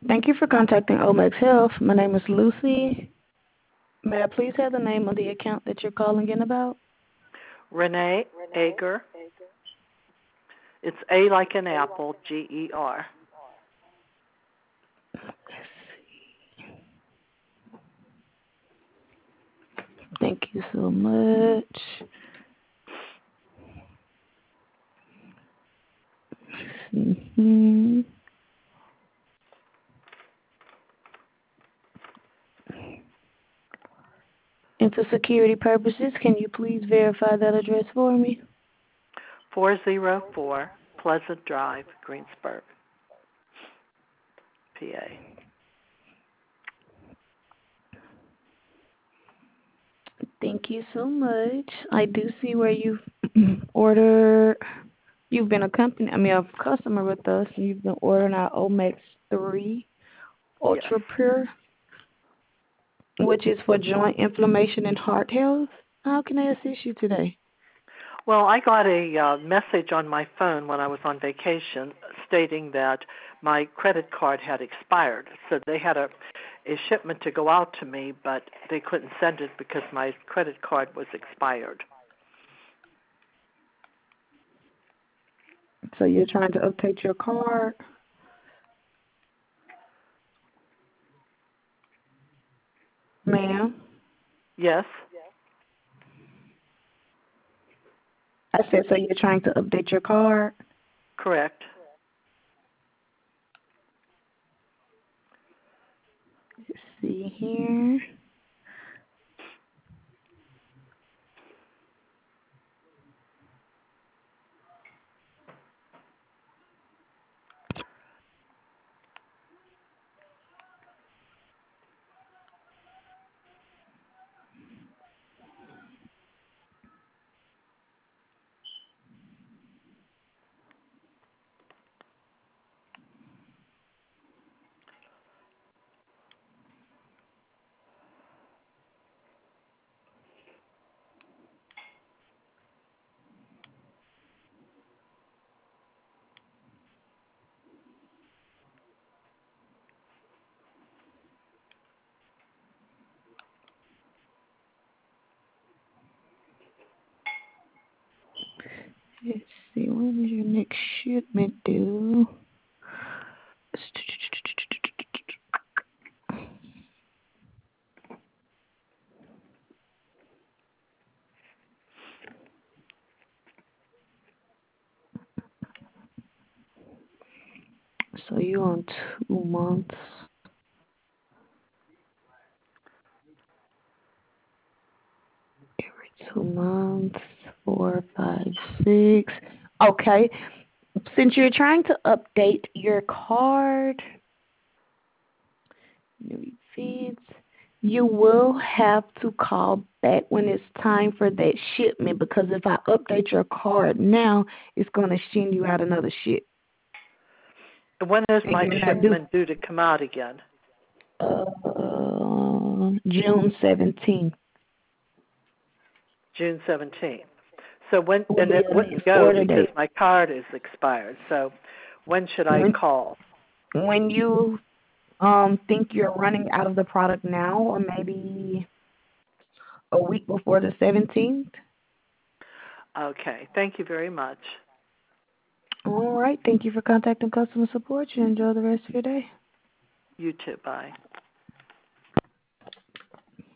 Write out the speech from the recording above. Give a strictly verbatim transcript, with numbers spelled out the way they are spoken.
Thank you for contacting Omex Health. My name is Lucy. May I please have the name of the account that you're calling in about? Renee Ager. It's A like an apple, G E R. Thank you so much. Mm-hmm. And for security purposes, can you please verify that address for me? four oh four Pleasant Drive, Greensburg, P A. Thank you so much. I do see where you've ordered, you've been a company, I mean a customer with us, and you've been ordering our Omex three Ultra Yes. Pure, which is for joint inflammation and heart health. How can I assist you today? Well, I got a uh, message on my phone when I was on vacation stating that my credit card had expired. So they had a, a shipment to go out to me, but they couldn't send it because my credit card was expired. So you're trying to update your card? Ma'am? Yes? I said, so you're trying to update your card? Correct. Let's see here. Let's see, when is your next shipment due? So you're on two months. Every two months, four, five, six. Okay. Since you're trying to update your card, new events, you will have to call back when it's time for that shipment, because if I update your card now, it's going to send you out another ship. When is And my you're not shipment due to come out again? Uh, June seventeenth. June seventeenth. So when, Will and be it your wouldn't next go order because date. my card is expired. So when should I When, call? when you um think you're running out of the product now, or maybe a week before the seventeenth. Okay. Thank you very much. All right. Thank you for contacting customer support. You enjoy the rest of your day. You too. Bye.